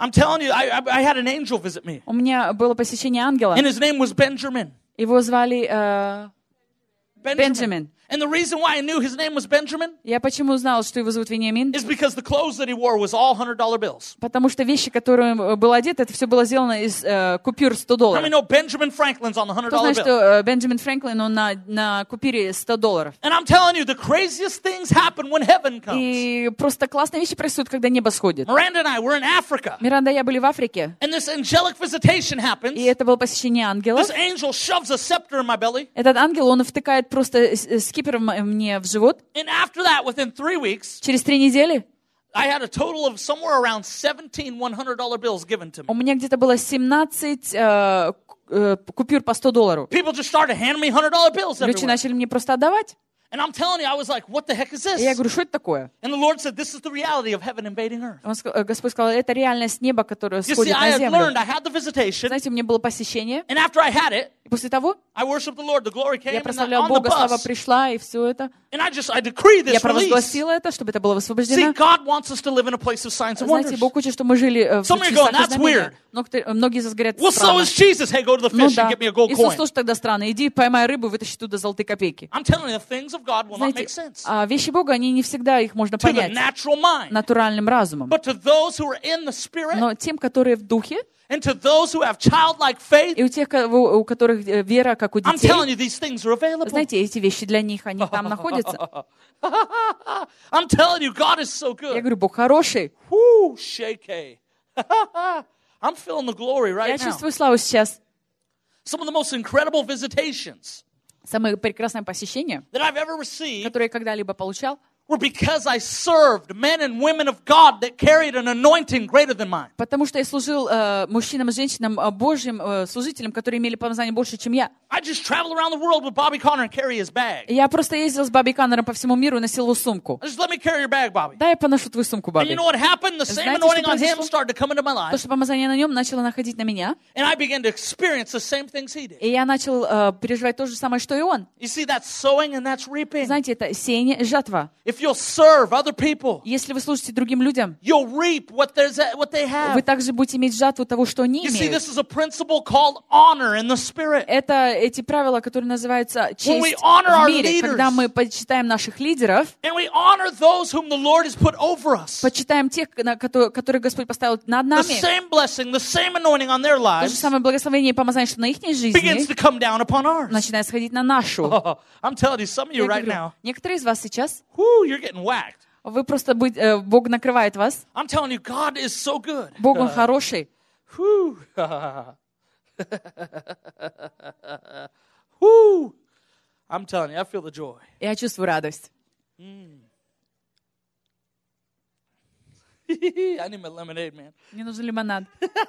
I'm telling you, I had an angel visit me. У меня было посещение ангела. And his name was Benjamin. Его звали Бенджамин. And the reason why I knew his name was Benjamin Я почему узнала, что его зовут Вениамин? is because the clothes that he wore was all $100 bills. Потому что вещи, которые он был одет, это все было сделано из купюр $100. How many know Benjamin Franklin's on the $100 Кто знает, bill? что Бенджамин Франклин, он на купюре $100. And I'm telling you, the craziest things happen when heaven comes. И просто классные вещи происходят, когда небо сходит. Miranda and I were in Africa. Миранда и я были в Африке, And this angelic visitation happens. и это было посещение ангелов. This angel shoves a scepter in my belly. Этот ангел, он втыкает просто скипер мне в живот. And after that, within 3 weeks, Через 3 недели I had a total of somewhere around 17 $100 bills given to me. у меня где-то было 17 купюр по $100. People just started handing me $100 bills Люди everywhere. начали мне просто отдавать. And I'm telling you, I was like, what the heck is И я this? говорю, что это такое? And the Lord said, this is the reality of heaven invading earth. Господь сказал, это реальность неба, которая You see, сходит I на had землю. learned, I had the visitation, Знаете, у меня было посещение, and after I had it, и после того I worshiped the Lord. The glory came я and прославлял on the Бога, слава bus. пришла, и все это. And I decree Я this release. провозгласила это, чтобы это было See, высвобождено. God wants us to live in a place of signs and Знаете, wonders. Бог хочет, чтобы мы жили в Some of you чудесах going, и "That's weird." знамениях. Многие из вас говорят, Well, so странно. is Jesus. Hey, go to the Ну fish and да. get me a gold Иисус coin. тоже тогда странно. Иди, поймай рыбу, вытащи туда золотые копейки. I'm telling you, the things of God will not make Знаете, sense вещи Бога, они не всегда их можно to the понять natural mind. натуральным разумом. But to those who are in the Spirit Но тем, которые в духе, and to those who have childlike faith, и у тех, у которых вера, как у I'm детей, telling you, these things are available. знаете, эти вещи для них, они там находятся. I'm telling you, God is so Я good. говорю, Бог хороший. Whoo, shake. I'm feeling the glory Я right now. чувствую славу сейчас. Some of the most incredible visitations Самое прекрасное посещение, that I've ever received которое я когда-либо получал, were because I served men and women of God that carried an anointing greater than mine. потому что я служил мужчинам и женщинам, Божьим служителям, которые имели помазание больше, чем я. I just traveled around the world with Bobby Conner and carry his bag. Я просто ездил с Бобби Каннером по всему миру и носил его сумку. Just let me carry your bag, Bobby. Да, я поношу твою сумку, And Бобби. you know what happened? The same Знаете, anointing что on him произошло? started to come into my То, life. что помазание на нем начало находить на меня, And I began to experience the same things he did. и я начал переживать то же самое, что и он. You see, that's sowing and that's reaping. Знаете, это сеяние и жатва. If you'll serve other people, Если вы служите другим людям, you'll reap what they have. вы также будете иметь жатву того, что они You see, имеют. this is a principle called honor in the Spirit. Это эти правила, которые называются When we честь honor our в мире, leaders. когда мы почитаем наших лидеров, And we honor those whom the Lord has put over us. почитаем тех, которые Господь поставил над The нами, same blessing, the same anointing on their то же lives самое благословение и помазание, что на их begins жизни, to come down upon ours. начинает сходить на нашу. I'm telling you, some of you Я right говорю, now, некоторые из вас сейчас, whoo, you're getting whacked. вы просто Бог накрывает вас. I'm telling you, God is so good. Бог, Он хороший. Whoo. Whoo. I'm telling you, I feel the joy. Я чувствую радость. I need my lemonade, man. Мне нужен лимонад.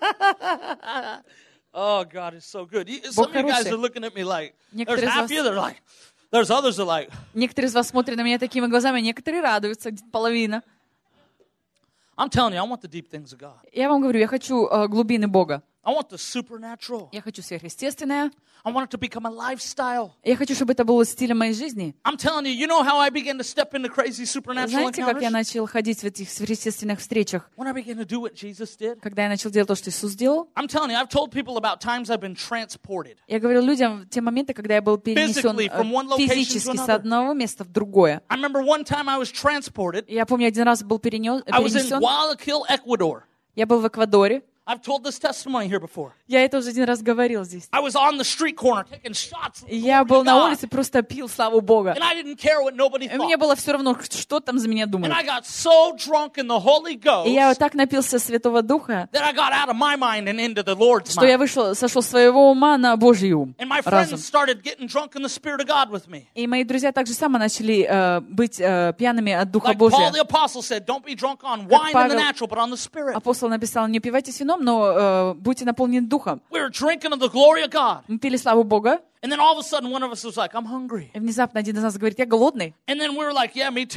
Oh, God is so good. Some of you guys are looking at me like, there's Некоторые из half вас- of you that are like, there's others that are like, Некоторые из вас смотрят на меня такими глазами, а некоторые радуются, где-то половина. I'm telling you, I want the deep things of God. Я вам говорю, я хочу глубины Бога. I want the supernatural. Я хочу сверхъестественное. I want it to become a lifestyle. Я хочу, чтобы это было стилем моей жизни. I'm telling you, you know how I began to step into crazy supernatural Знаете, как я encounters? начал ходить в этих сверхъестественных встречах? When I began to do what Jesus did. Когда я начал делать то, что Иисус делал? I'm telling you, I've told people about times I've been transported. Я говорил людям те моменты, когда я был перенесен Physically from one location to физически с another. одного места в другое. I remember one time I was transported. Я помню, один раз был I was in перенесен. Guayaquil, Ecuador. Я был в Эквадоре. I've told this testimony here before. Я это уже один раз говорил здесь. I was on the street corner taking shots. Я был на улице, просто пил славу Бога. And I didn't care what nobody И мне thought. было все равно, что там за меня And думают. I got so drunk in the Holy Ghost И я так напился Святого Духа, that I got out of my mind and into the Lord's что я mind. сошел с своего ума на Божий ум, And my разум. friends started getting drunk in the Spirit of God with me. И мои друзья так же само начали быть пьяными от Духа Like Paul Божия. the Apostle said, don't be drunk on wine in the Павел- natural, but on the Spirit. Апостол написал, не упивайтесь вином, но будьте наполнены Духом. We were drinking of the glory of God. Мы пили славу Бога, And then all of a sudden one of us was like, I'm hungry. и внезапно один из нас говорит, я голодный. And then we were like, yeah, me too. И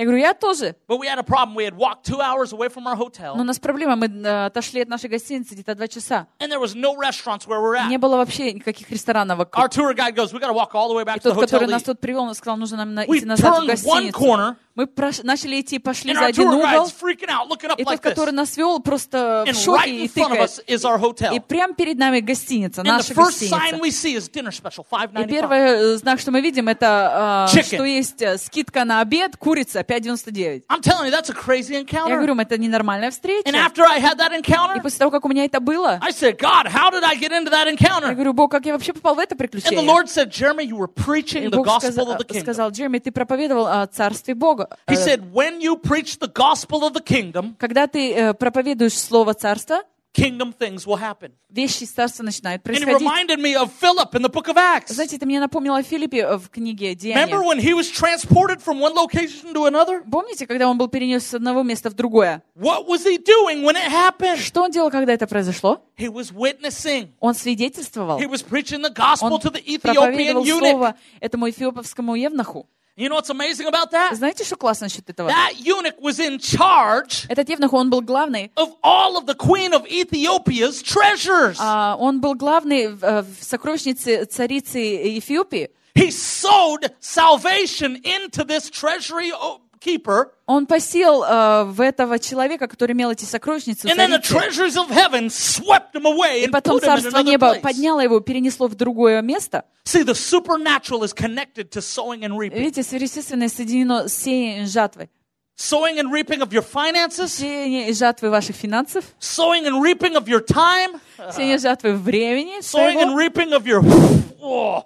Я говорю, я тоже. But we had a problem. We had walked 2 hours away from our Но hotel, у нас проблема, мы отошли от нашей гостиницы где-то 2 часа. and there was no restaurants where we're Не at. было вообще никаких ресторанов Our вокруг. tour guide goes, we got to walk all the way И back to the тот, hotel который to нас eat. тут привел, он сказал, нужно нам We идти назад в turned one гостиницу. corner, Мы начали идти, пошли and за our один tour угол. guide's freaking out, looking up И тот, like this. который нас вел, просто в And шоке right и in front of тыкает. us is our И hotel. прямо перед нами гостиница, And наша the first sign гостиница. we see is dinner special, И $5.95. первый знак, что мы видим, это Chicken. что есть скидка на обед, курица, $5.99. I'm telling you, that's a crazy Я encounter. говорю, это ненормальная встреча. And after I had that И encounter, после того, как у меня это было, I said, God, how did I get into that я encounter? говорю, Бог, как я вообще попал в это And the приключение? Lord said, Jeremy, you were И preaching the Бог gospel of the kingdom. сказал, Джереми, ты проповедовал о Царстве Бога. He said, when you preach the gospel of the kingdom, Когда ты проповедуешь Слово Царства, kingdom things will happen. вещи из Царства начинают And it происходить. reminded me of Philip in the book of Acts. Знаете, это мне напомнило о Филиппе в книге Remember «Деяния». when he was transported from one location to another? Помните, когда он был перенес с одного места в другое? What was he doing when it happened? Что он делал, когда это произошло? He was witnessing. Он свидетельствовал. He was preaching the gospel Он to the Ethiopian проповедовал eunuch. слово этому эфиопскому евнуху. You know what's amazing about that? Знаете, что классно насчет этого? That eunuch was in charge Этот евнух, он был главный. of all of the queen of Ethiopia's treasures. Он был главный в сокровищнице царицы Эфиопии. He sowed salvation into this treasury keeper. Он посел в этого человека, который имел эти сокровищницы у And then the царицы. treasures of heaven swept him away И and потом put him in Царство another Неба place. подняло его, перенесло в другое место. See, the supernatural is connected to sowing and reaping. Видите, сверхъестественное соединено с сеянием и жатвой. Sowing and reaping of your finances, Сеяние и жатвы ваших финансов, sowing and reaping of your time, сеяние и жатвы времени sowing and своего. reaping of your... Oh.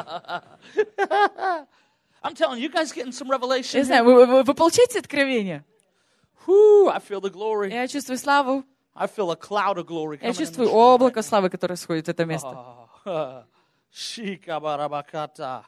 I'm telling you, you guys getting some revelation Я here? знаю, вы получаете откровение? Whew, I feel the glory. Я чувствую славу. I feel a cloud of glory Я coming in чувствую this room облако right славы, которое сходит в это место. now. Shikabarabakata.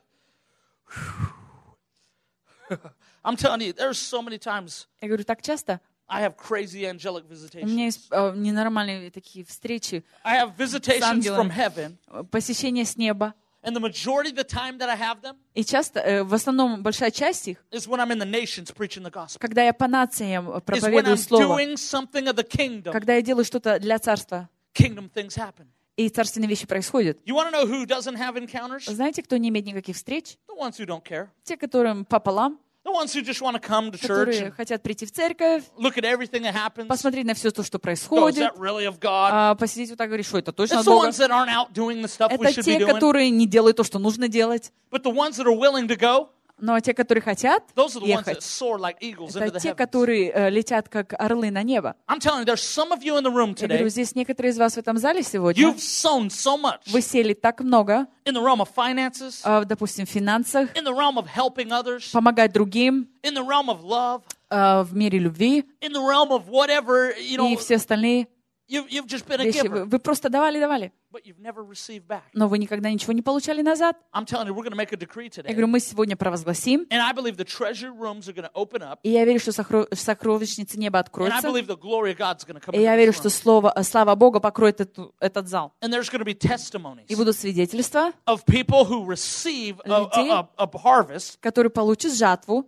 I'm telling you, there's so many times Я говорю, так часто I have crazy angelic у visitations. меня есть ненормальные такие встречи, I have visitations ангелами. from heaven, посещения с неба. and the majority of the time that I have them И часто, в основном, большая часть их, is when I'm in the nations preaching the gospel. когда я по нациям Is when проповедую I'm Слово, doing something of the kingdom. когда я делаю что-то для Царства, Kingdom things happen. и царственные вещи происходят. You want to know who doesn't have encounters? Знаете, кто не имеет никаких встреч? The ones who don't care. Те, которым пополам, The ones who just want to come to church которые and хотят прийти в церковь, look at everything that happens. посмотреть на все то, что Go, is происходит, that really of God? посидеть вот так и говорить, что это точно It's от the Бога. ones that aren't out doing the stuff we Это should be те, doing. которые не делают то, что нужно делать. But the ones that are willing to go, Но те, которые хотят those are the ones that ехать, soar like eagles into это the те, heavens. которые летят как орлы на небо. I'm telling you, there's some of you in the room Я говорю, today, здесь некоторые из вас в этом зале сегодня, you've sown so much вы сели так много, in the realm of finances, допустим, в финансах, in the realm of helping others, помогать другим, in the realm of love, в мире любви in the realm of whatever, you и know, все остальные you've just been a вещи. giver, Вы просто давали, but you've never received back. но вы никогда ничего не получали назад. I'm telling you, we're going to make a decree Я today. говорю, мы сегодня провозгласим, And I believe the treasure rooms are going to open up. и я верю, что сокровищницы неба And I откроются, believe the glory of God's going to come и я into верю, this что room. слава Бога покроет этот зал. And there's going to be testimonies И будут свидетельства, of people who receive Людей. a harvest. которые получат жатву.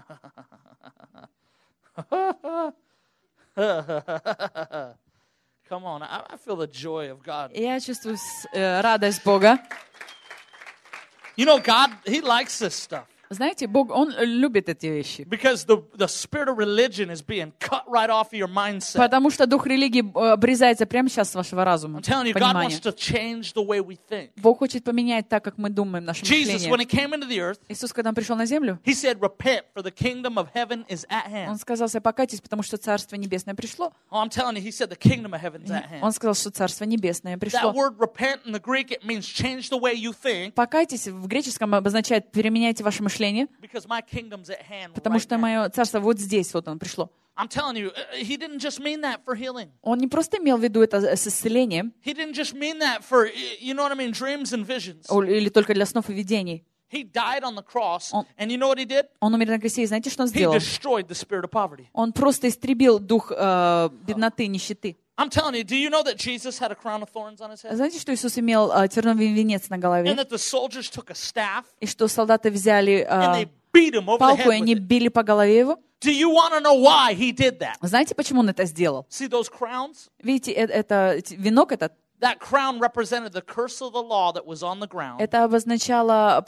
Come on, I feel the joy of God. И я чувствую радость Бога. You know, God, He likes this stuff. Знаете, Бог, Он любит эти вещи. Because the spirit of religion is being cut right off of your mindset. Потому что дух религии обрезается прямо сейчас с вашего разума, I'm telling you, God понимания. wants to change the way we think. Бог хочет поменять так, как мы думаем, наше Jesus, when He мышление. came into the earth, Иисус, когда Он пришел на землю, He said, repent, for the kingdom of heaven is at hand. Он сказал, покайтесь, потому что Царство Небесное пришло. Oh, I'm telling you, He said the kingdom of heaven is at hand. Он сказал, что Царство Небесное пришло. That word repent in the Greek, it means change the way you think, Покайтесь в греческом обозначает переменяйте ваше мышление, because my kingdom's at hand потому right что now. мое Царство вот здесь, вот оно пришло. I'm telling you, He didn't just mean that for healing. Он не просто имел в виду это с исцелением, He didn't just mean that for, you know what I mean, dreams and visions. или только для снов и видений. He died on the cross, Он- and you know what He did? Он умер на кресте, и знаете, что Он He сделал? destroyed the spirit of poverty. Он просто истребил дух бедноты, нищеты. I'm telling you, do you know that Jesus had a crown of thorns on His head? Знаете, что Иисус имел терновый венец на And голове? that the soldiers took a staff И что солдаты взяли and they beat him over the палку, и head with они it. били по голове его. Do you want to know why he did that? Знаете, почему он это сделал? See those crowns? Видите, венок этот, That crown represented the curse of the law that was on the ground. это обозначало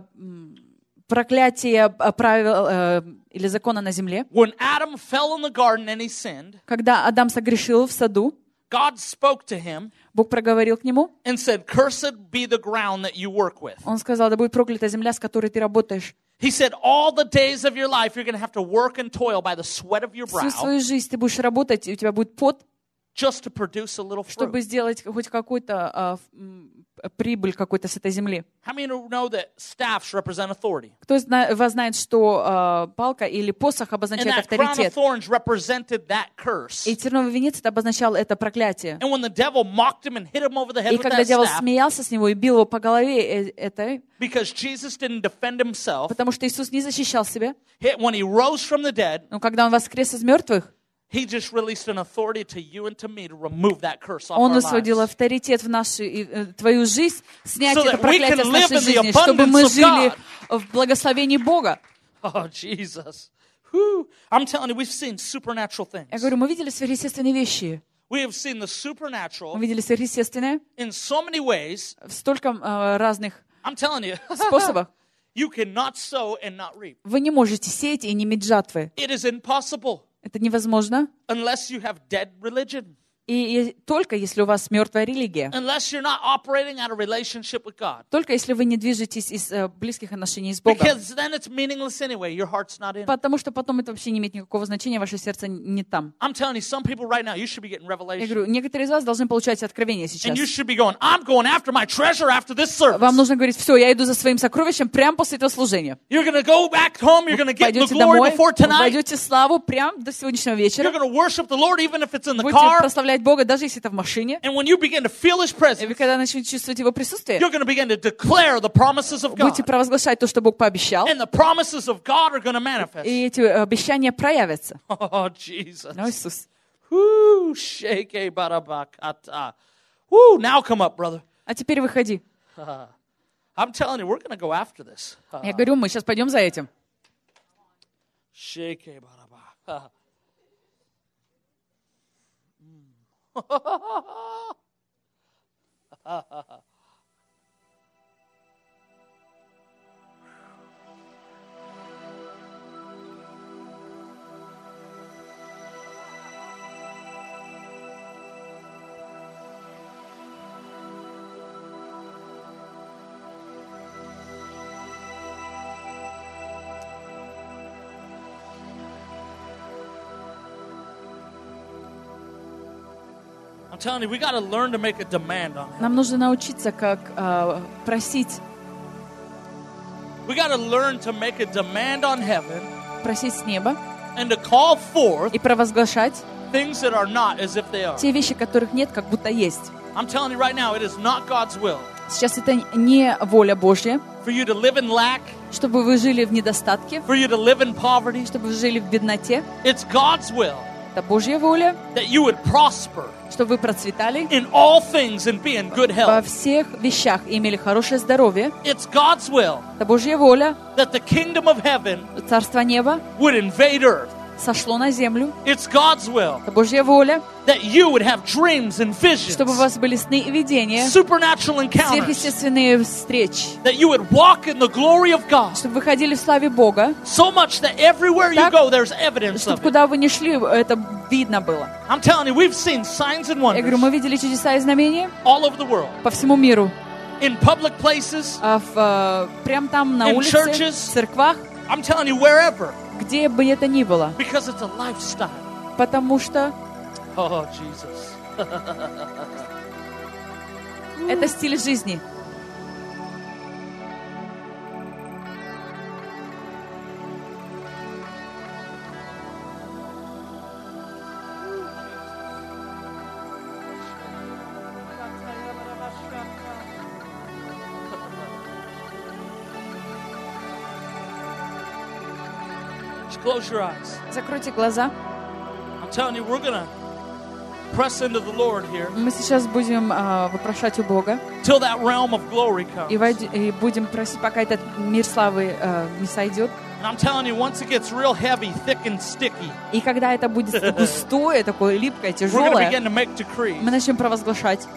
проклятие правил или закона на земле. When Adam fell in the garden and he sinned, Когда Адам согрешил в саду, God spoke to him Бог проговорил к нему, and said, "Cursed be the ground that you work with." он сказал, да будет проклята земля, с которой ты работаешь. He said, all the days of your life, you're going to have to work and toil by the sweat of your Всю brow свою жизнь ты будешь работать, и у тебя будет пот, just to produce a little чтобы fruit. сделать хоть какую-то прибыль какой-то с этой земли. How many know that staffs represent authority? Кто из вас знает, что палка или посох And обозначает that crown of авторитет? thorns represented that curse. И терновый венец это обозначало это проклятие. And when the devil mocked him and hit him over the head И with когда that дьявол staff, смеялся с него и бил его по голове этой, because Jesus didn't defend himself, потому что Иисус не защищал себя, when he rose from the dead, но когда Он воскрес из мертвых, he just released an authority to you and to me to remove that curse off Он our усвоил lives. авторитет в твою жизнь, снять So это that we проклятие can с live нашей in the жизни, чтобы мы abundance of жили God. в благословении Бога. Oh, Jesus. Whew. I'm telling you, we've seen supernatural things. Я говорю, мы видели сверхъестественные вещи. We have seen the supernatural Мы видели сверхъестественное in so many ways. в столько разных I'm telling you, способах. you cannot sow and not reap. Вы не можете сеять и не иметь жатвы. It is impossible Это невозможно. unless you have dead religion. И только если у вас мертвая религия. Unless you're not operating out of relationship with God. Только если вы не движетесь из близких отношений с Богом. Because then it's meaningless anyway. Your heart's not in it. Потому что потом это вообще не имеет никакого значения, ваше сердце не там. I'm telling you, some people right now, you should be getting Я revelation. говорю, некоторые из вас должны получать откровение сейчас. And you should be going, I'm going after my treasure after this service. Вам нужно говорить, все, я иду за своим сокровищем прямо после этого служения. You're going to go back home. You're going to get the Пойдете glory домой, before tonight. пойдете славу прямо до сегодняшнего You're вечера. going to worship the Lord even if it's in the Будете car. прославлять Бога, даже если это в машине. And when you begin to feel His И presence, вы когда начнете чувствовать Его присутствие, you're going to begin to declare the promises of будете God. провозглашать то, что Бог пообещал, And the promises of God are going to manifest. и эти обещания проявятся. Oh, Jesus. О, Иисус. Woo, shake barabakata. Woo, now come up, brother. А теперь выходи. I'm telling you, we're going to go after this. Я говорю, мы сейчас пойдем за этим. Shake barabak. I'm telling you, we got to learn to make a demand on Him. Нам нужно научиться, как просить, We got to learn to make a demand on heaven просить с неба and to call forth и провозглашать things that are not as if they are. те вещи, которых нет, как будто есть. I'm telling you right now, it is not God's will Сейчас это не воля Божья, for you to live in lack, чтобы вы жили в недостатке, for you to live in poverty. чтобы вы жили в бедноте. It's God's will Это Божья воля, that you would prosper чтобы вы процветали in all things and be in good во health. всех вещах и имели хорошее здоровье. It's God's will Это Божья воля, that the kingdom of heaven Царство Неба would invade earth. сошло на землю. It's God's will Это Божья воля, that you would have dreams and visions, чтобы у вас были сны и видения, supernatural encounters, сверхъестественные встречи, that you would walk in the glory of God чтобы вы ходили в славе Бога, so much that everywhere you Так, go, there's evidence чтобы of it. куда вы ни шли, это видно было. I'm telling you, we've seen signs and Я говорю, wonders мы видели чудеса и знамения all over the world, по всему миру. in public places. Прям там на In улице, churches. в церквах, I'm telling you, wherever, где бы это ни было. because it's a lifestyle. Потому что Oh, Jesus. это стиль жизни. Just close your eyes. Закройте глаза. I'm telling you, we're going to press into the Lord here Мы сейчас будем вопрошать у Бога till that realm of glory comes. и будем просить, пока этот мир славы не сойдет. And I'm telling you, once it gets real heavy, thick and sticky, И когда это будет густое, такое липкое, we're going to тяжелое, begin to make decrees. мы начнем провозглашать.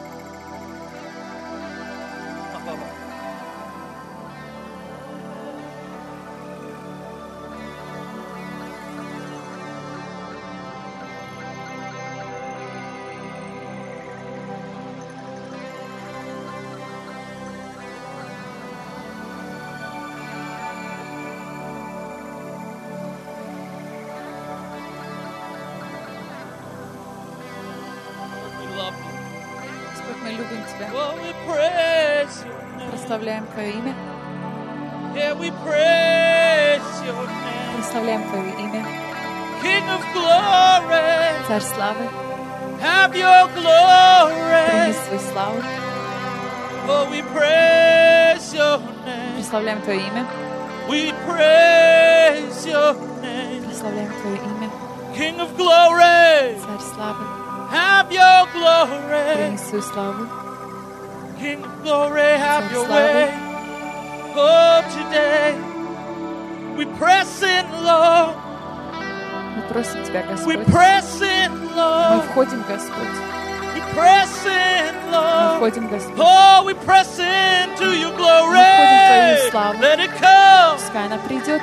We love you. Господь, мы любим Тебя, Oh, we praise your name. прославляем Твое имя, Yeah, we praise your name. прославляем Твое имя, King of glory, Царь славы, have your прими glory. свою славу, Oh, we praise your name. прославляем Твое имя, We praise your name. прославляем Твое имя, King of glory, Царь славы, have your glory. прими свою славу, King of glory, have Царь your славы. way. Oh, today we press in, Lord. мы просим Тебя, We Господь, press in, мы Lord. входим, Господь, We press in, мы Lord. входим, Господь, Oh, we press into your glory. Мы входим в Твою славу. Let it come. пускай она придет,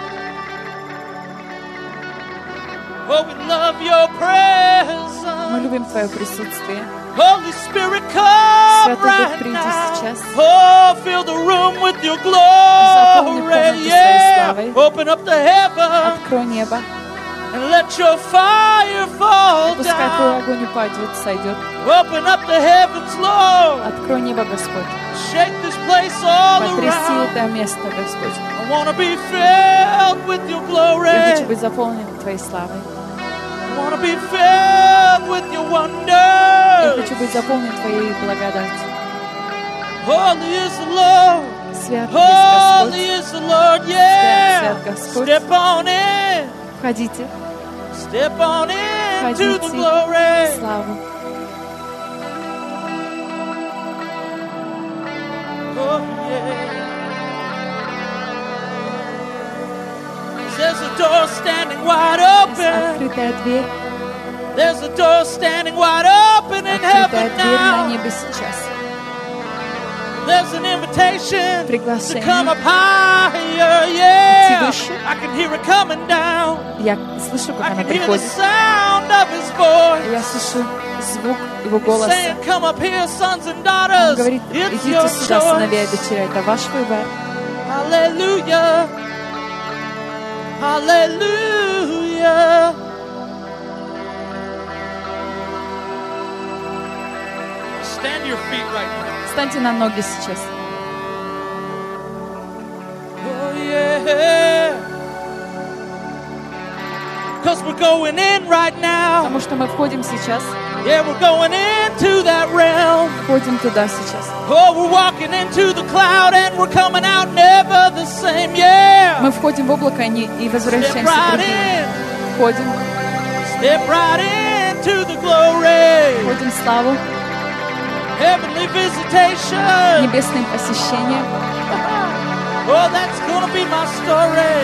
Oh, we love your мы presence. любим Твое присутствие, Holy Spirit, come Святой Дух, right приди now. сейчас. Oh, fill the room with your Заполни glory. комнату своей Yeah. славой. Open up the heaven открой небо, and let your fire fall пускай Твой down. огонь упадет, сойдет, Open up the heavens, Lord. открой небо, Господь, Shake this place all потряси around. это место, Господь, I want to be filled with your glory. я хочу быть заполнен Твоей славой, I want to be filled with your я wonders. хочу быть заполнен Твоей благодатью. Holy is the Lord. Свят есть Holy Господь, is the Lord. Yeah. Свят Господь. Step on in. входите, Step on in to the входите glory. в славу. Oh, yeah. There's a door standing wide Есть open. открытая дверь, There's a door standing wide open in открытая heaven дверь на now. небе сейчас. There's an invitation to Приглашение. come up higher. Yeah. выше. I can hear it coming down. Я слышу, как I она can hear the приходит. sound of his voice. Я слышу звук его голоса. Saying, come up here, sons and Он daughters. говорит, It's идите your сюда, сыновья и choice. дочеря, это ваш выбор. Hallelujah. Hallelujah. Stand to your feet right now. Встаньте на ноги сейчас. Oh, yeah. Because we're going in right now. Потому что мы входим сейчас. Yeah, we're going into that realm. Входим туда сейчас. Oh, we're walking into the cloud and we're coming out never the same. Yeah. Мы входим в облако и Step возвращаемся right другими. in. Входим, Step right into the glory. входим в славу, Heavenly visitation. небесные посещения. Oh, that's gonna be my story.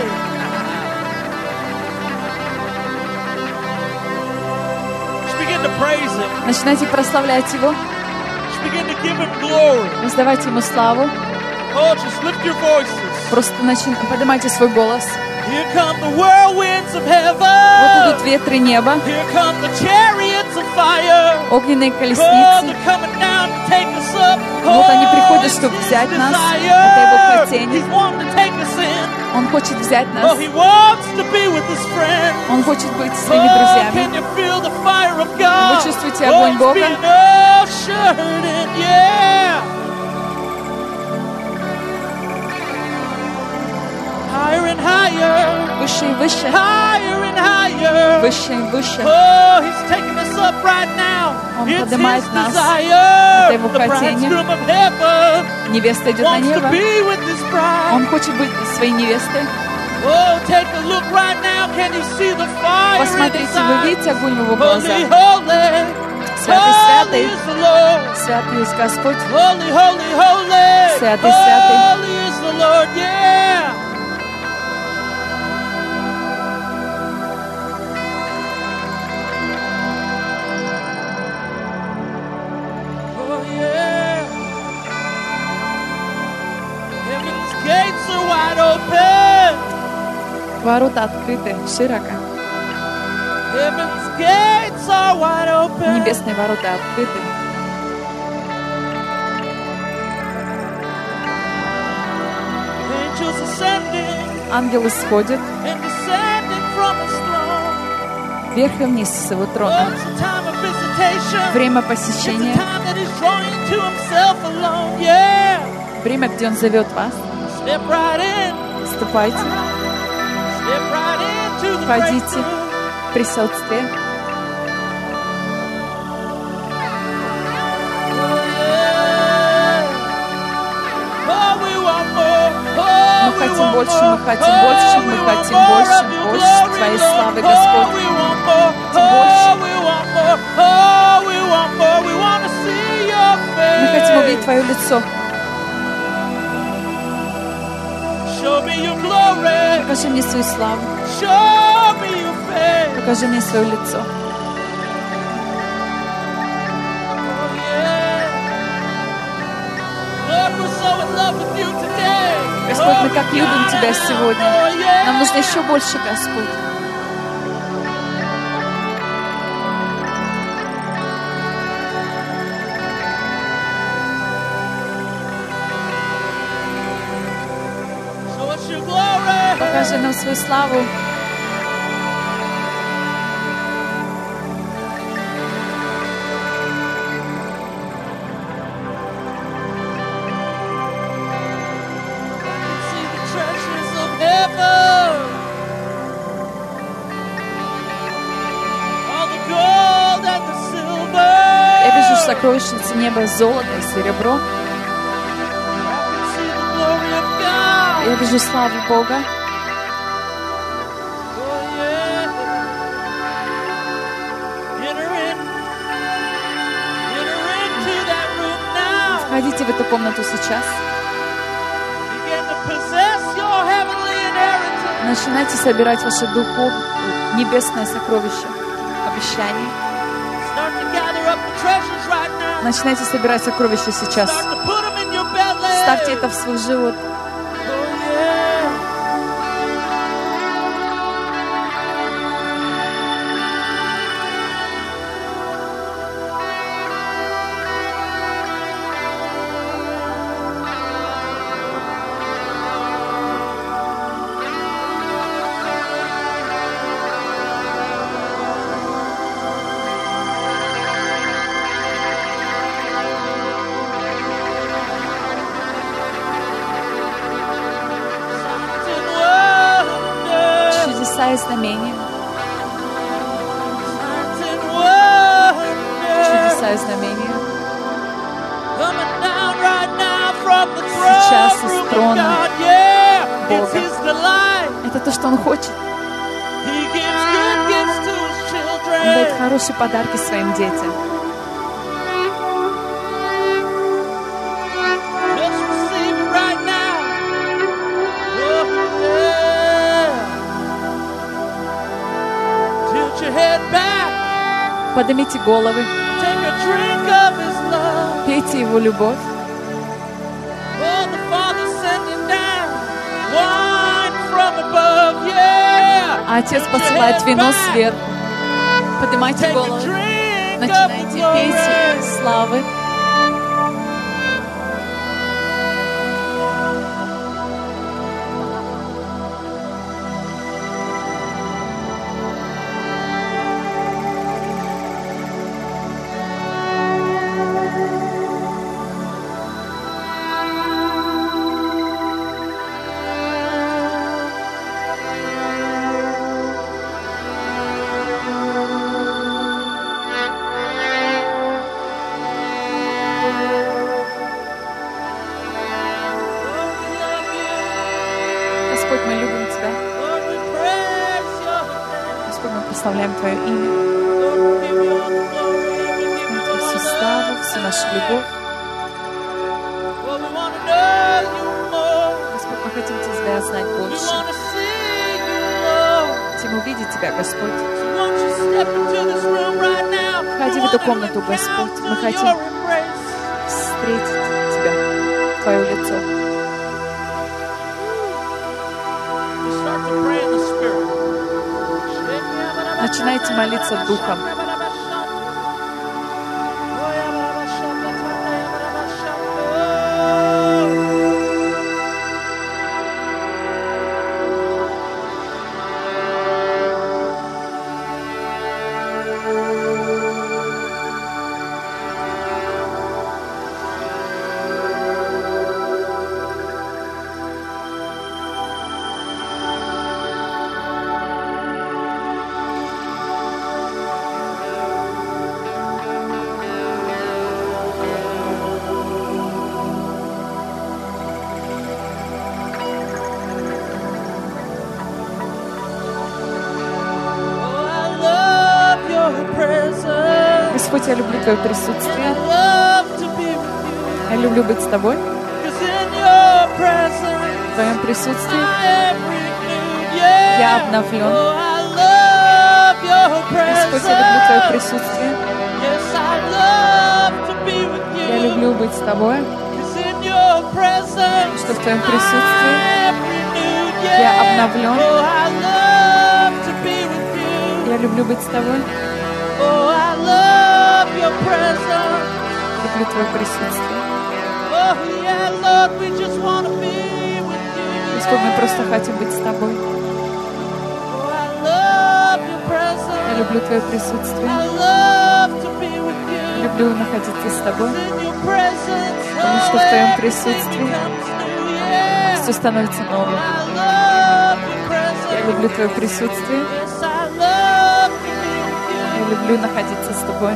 Just begin to praise Him. Начинайте прославлять Его, Just begin to give Him glory. воздавайте Ему славу. Oh, just lift your voices. Просто поднимайте свой голос. Here come the whirlwinds of Вот heaven. идут ветры неба, Here come the chariots of fire. огненные Oh, колесницы. they're coming down to take us up. Вот они приходят, Oh, чтобы it's взять His нас. desire. Это Его хотение. He's wanting to take us in. Он хочет взять Oh, нас. He wants to be with His friends. Он хочет быть со своими Oh, друзьями. can you feel the fire of God? Вы чувствуете огонь Oh, Бога? it's being ushered in. Yeah. Higher and higher. Выше и выше, Higher and higher. выше и выше. Oh, He's taking us up right now. Он It's поднимает His нас. desire. Это Его The хотение. bridegroom of heaven Невеста идет на wants to небо. be with His bride. Он хочет быть своей невестой. Oh, take a look right now. Can you see the fire in His Посмотрите, вы eyes? видите огонь в его Holy, глазах. holy. Святый, Holy святый, is the Lord. святый есть Господь. Holy, holy, holy. Святый, святый. Holy is the Lord. Yeah. Ворота открыты широко. Heaven's gates are wide open. Небесные ворота открыты. Angels ascending Ангелы сходят and descending from His throne. вверх и вниз с его Oh, трона. it's a time of visitation. Время It's a посещения, time that He's drawing you to Himself alone. Yeah. время, где Он зовет вас. Step right in. Вступайте, Step right into the входите breakthrough. в присутствие. Мы хотим больше, мы хотим больше, мы хотим больше, больше Твоей славы, Господь. Мы хотим увидеть Твое лицо. Покажи мне свою славу. Покажи мне свое лицо. Господь, мы как любим Тебя сегодня. Нам нужно еще больше, Господь. Покажи нам свою славу. Я вижу сокровищницы неба, золото и серебро. Я вижу славу Бога. Входите в эту комнату сейчас. Начинайте собирать ваше небесное сокровище, обещание. Начинайте собирать сокровища сейчас. Ставьте это в свой живот. Чудеса и знамения. Чудеса и знамения. Сейчас из трона Бога. Это то, что Он хочет. Он дает хорошие подарки своим детям. Поднимите головы. Пейте Его любовь. А Отец посылает вино сверху. Поднимайте головы. Начинайте петь славы. Господь, мы любим Тебя. Господь, мы прославляем Твое имя. Всю славу, всю нашу любовь. Господь, мы хотим Тебя знать больше. Хотим увидеть Тебя, Господь. Входи в эту комнату, Господь. Мы хотим встретить Тебя, Твое лицо. начинайте молиться Духом. Господь, я люблю Твое присутствие. Я люблю быть с Тобой. В Твоем присутствии я обновлен. Господь, я люблю Твое присутствие. Я люблю быть с Тобой. Что в Твоем присутствии я обновлен. Я люблю быть с Тобой. Люблю Твое присутствие. Господь, мы просто хотим быть с Тобой. Я люблю Твое присутствие. Люблю находиться с Тобой. Потому что в Твоем присутствии все становится новым. Я люблю Твое присутствие. Я люблю находиться с Тобой.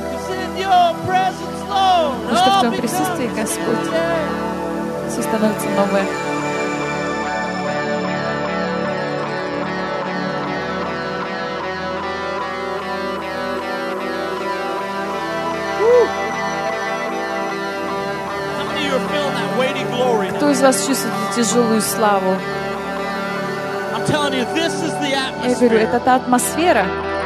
Потому что в Твоем присутствии, Господь, все становится новое. Кто из вас чувствует тяжелую славу? Я говорю, это та атмосфера,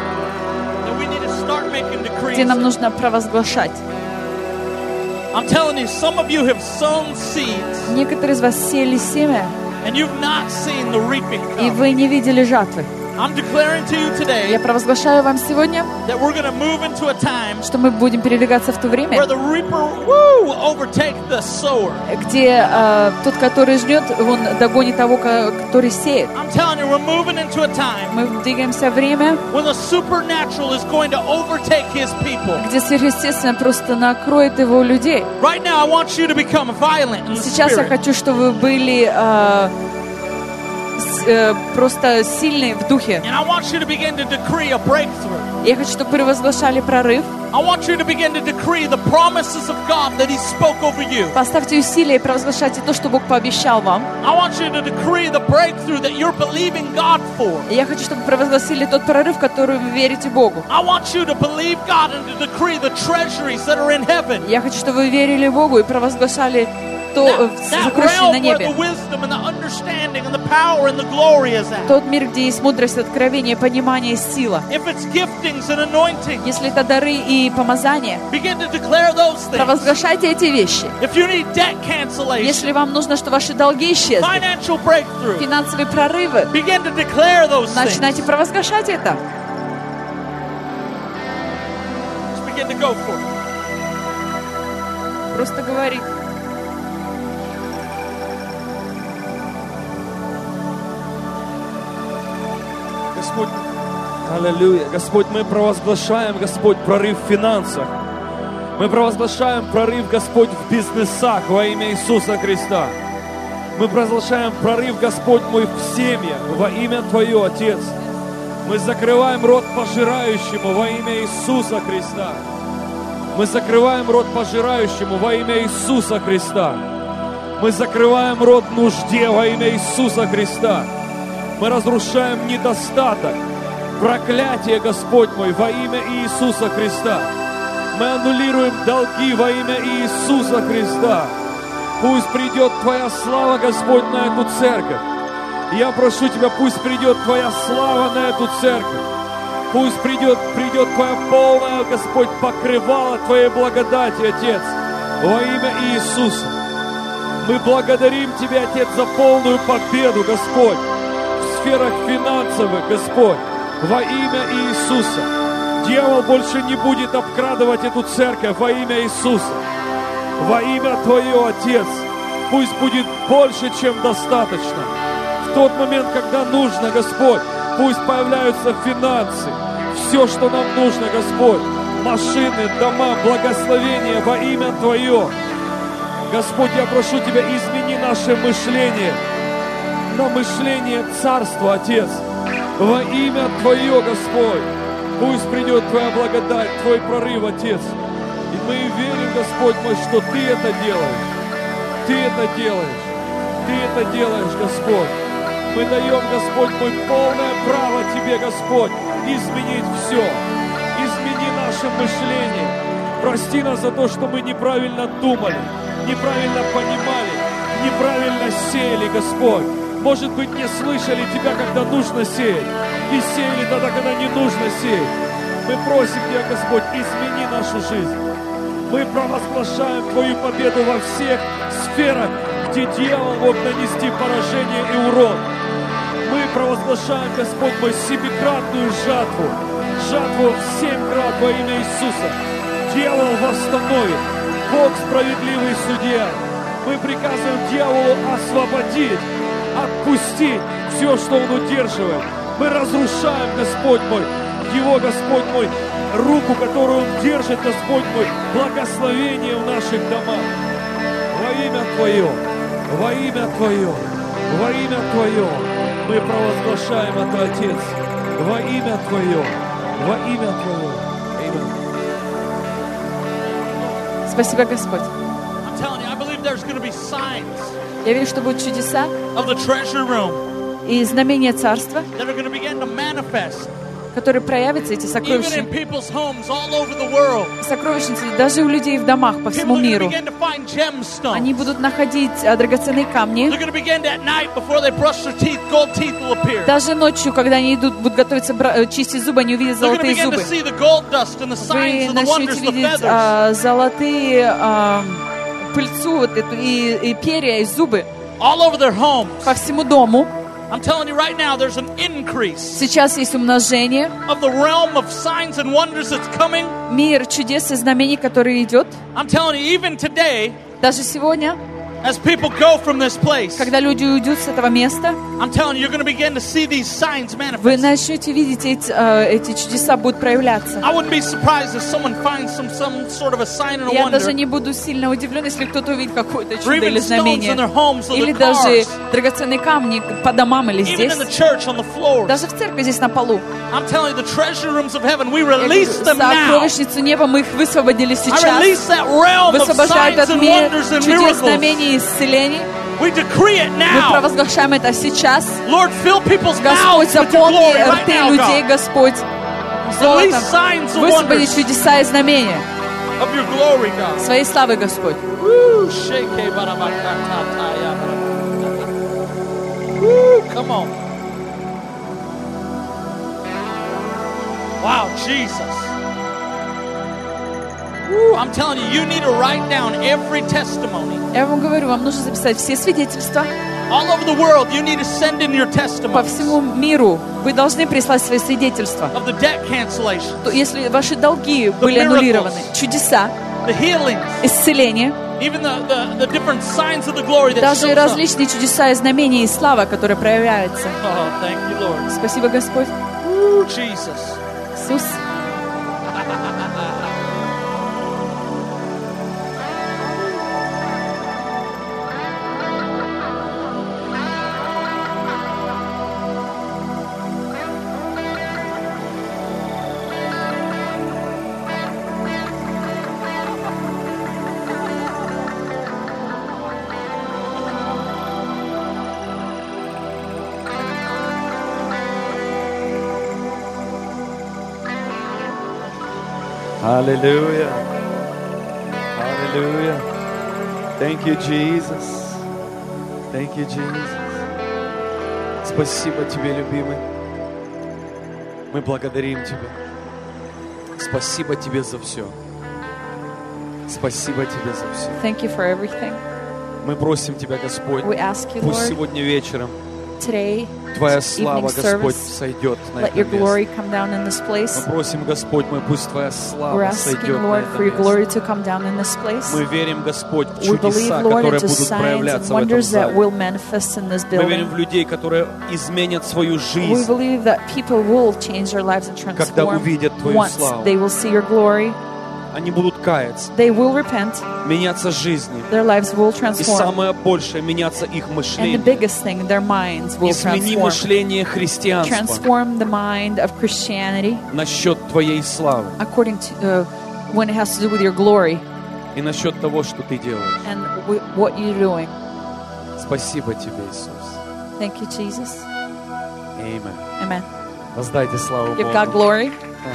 где нам нужно провозглашать. Некоторые из вас сеяли семя, и вы не видели жатвы. Я провозглашаю вам сегодня, что мы будем передвигаться в то время, где тот, который жнет, он догонит того, который сеет. Мы двигаемся в время, где сверхъестественно просто накроет его людей. Сейчас я хочу, чтобы вы были просто сильные в духе. Я хочу, чтобы вы провозглашали прорыв. Поставьте усилия и провозглашайте то, что Бог пообещал вам. Я хочу, чтобы вы провозгласили тот прорыв, в который вы верите Богу. Я хочу, чтобы вы верили Богу и провозглашали то сокровище на небе. Тот мир, где есть мудрость, откровение, понимание, сила. Если это дары и помазание, провозглашайте эти вещи. Если вам нужно, чтобы ваши долги исчезли, финансовые прорывы, начинайте провозглашать это. Просто говорить. Господь, аллилуйя. Господь, мы провозглашаем, Господь, прорыв в финансах. Мы провозглашаем прорыв, Господь, в бизнесах во имя Иисуса Христа. Мы провозглашаем прорыв, Господь мой, в семьях во имя Твое, Отец. Мы закрываем рот пожирающему во имя Иисуса Христа. Мы закрываем рот пожирающему во имя Иисуса Христа. Мы закрываем рот нужде во имя Иисуса Христа. Мы разрушаем недостаток, проклятие, Господь мой, во имя Иисуса Христа. Мы аннулируем долги во имя Иисуса Христа. Пусть придет Твоя слава, Господь, на эту церковь. Я прошу Тебя, пусть придет Твоя слава на эту церковь. Пусть придет Твоя полная, Господь, покрывало Твоей благодати, Отец, во имя Иисуса. Мы благодарим Тебя, Отец, за полную победу, Господь, в сферах финансовых, Господь, во имя Иисуса. Дьявол больше не будет обкрадывать эту церковь во имя Иисуса. Во имя Твое, Отец, пусть будет больше, чем достаточно. В тот момент, когда нужно, Господь, пусть появляются финансы, все, что нам нужно, Господь, машины, дома, благословения во имя Твое. Господь, я прошу Тебя, измени наше мышление на мышление Царства, Отец. Во имя Твое, Господь, пусть придет Твоя благодать, Твой прорыв, Отец. И мы верим, Господь мой, что Ты это делаешь. Ты это делаешь. Ты это делаешь, Господь. Мы даем, Господь мой, полное право Тебе, Господь, изменить все. Измени наше мышление. Прости нас за то, что мы неправильно думали, неправильно понимали, неправильно сеяли, Господь. Может быть, не слышали Тебя, когда нужно сеять, и сеяли тогда, когда не нужно сеять. Мы просим Тебя, Господь, измени нашу жизнь. Мы провозглашаем Твою победу во всех сферах, где дьявол мог нанести поражение и урон. Мы провозглашаем, Господь мой, семикратную жатву. Жатву в 7 крат во имя Иисуса. Дьявол восстановит. Бог справедливый судья. Мы приказываем дьяволу освободить, отпустить все, что он удерживает. Мы разрушаем, Господь мой, его, Господь мой, руку, которую он держит, Господь мой, благословение в наших домах. Во имя Твое, во имя Твое, во имя Твое мы провозглашаем это, Отец. Во имя Твое, во имя Твое. Аминь. Спасибо, Господь. I'm telling you, I believe there's going to be signs Я верю, что будут чудеса of the treasure room и знамения Царства, that are going to begin to manifest которые проявятся, эти even сокровища. in people's homes all over the world. Сокровищницы даже у людей в домах по всему People are going to миру. begin to find gemstones. Они будут находить драгоценные камни. They're going to begin to, at night before they brush their teeth, gold teeth will appear. Даже ночью, когда они будут готовиться чистить зубы, они увидят They're going to золотые begin to зубы. see the gold dust and the signs Вы of the wonders, начнете the видеть feathers. золотые пыльцу вот эту, и перья, и зубы All over their homes. по всему дому. I'm telling you right now, there's an increase Сейчас есть умножение. of the realm of signs and wonders that's coming. Мир чудес и знамений, который идет. I'm telling you, even today, Даже сегодня, as people go from this place, когда люди уйдут с этого места, I'm telling you, you're going to begin to see these signs вы manifest. начнете видеть эти чудеса будут проявляться. I wouldn't be surprised if someone finds some sort of a sign and a Я wonder, даже не буду сильно удивлен, если кто-то увидит какое-то or чудо even или stones in their знамение. homes or Или their даже cars, драгоценные камни по домам или even здесь. in the church on the floors. Даже в церкви здесь на полу. I'm telling you, the treasure rooms of heaven, we Я говорю, release them now. сокровищницу неба мы их высвободили I сейчас. release that realm of Высвобождаю signs этот and мир wonders and чудес, miracles. знамений и исцелений. We decree it Мы now. провозглашаем это сейчас. Lord, fill people's Господь, mouths with your заполни glory right рты now, людей, God. Господь, Release золотом. signs and Высвободи wonders чудеса и знамения of your glory, God. своей славы, Господь. Woo, shake, barabakataya, barabakataya. Woo, come on. Wow, Jesus. Woo, I'm telling you, you need to write down every testimony. Я вам говорю, вам нужно записать все свидетельства All over the world, you need to send in your по testimonies всему миру. Вы должны прислать свои свидетельства. of the debt cancellation, То если ваши долги были аннулированы, чудеса, the healings, исцеление, even the different signs of the glory that даже shows up. различные чудеса и знамения и слава, которые проявляются. Oh, thank you, Lord. Спасибо, Господь. Woo, Jesus. Иисус. Hallelujah. Hallelujah. Thank you, Jesus. Thank you, Jesus. Спасибо Тебе, любимый. Мы благодарим Тебя. Спасибо Тебе за все. Спасибо Тебе за все. Thank you for everything. Мы просим Тебя, Господь, We ask you, пусть Lord, сегодня вечером today Твоя слава, evening Господь, service. сойдет на Let это your glory место. come down in this place. Мы просим, Господь мой, пусть Твоя We're слава asking, сойдет на Lord, это for your место. glory to come down in this place. Мы верим, Господь, в We believe, чудеса, Lord, которые into будут signs and проявляться в этом wonders that зале. will manifest in this Мы верим building. в людей, которые изменят свою We жизнь, believe that people will change their lives and когда transform увидят Твою once славу. they will see your glory. Они будут каяться, They will repent. меняться жизнью. Their lives will И transform. самое большее, меняться их And the мышление. biggest thing, their minds will Измени transform. мышление христианства Transform the mind of Christianity насчет Твоей славы according to when it has to do with your glory и насчет того, что Ты делаешь. and what you're doing. Спасибо Тебе, Иисус. Thank you, Jesus. Amen. Amen. Воздайте славу Give God Богу. glory.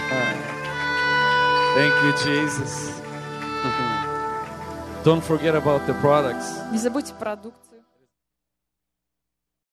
Thank you, Jesus. Don't forget about the products. Не забудьте продукт.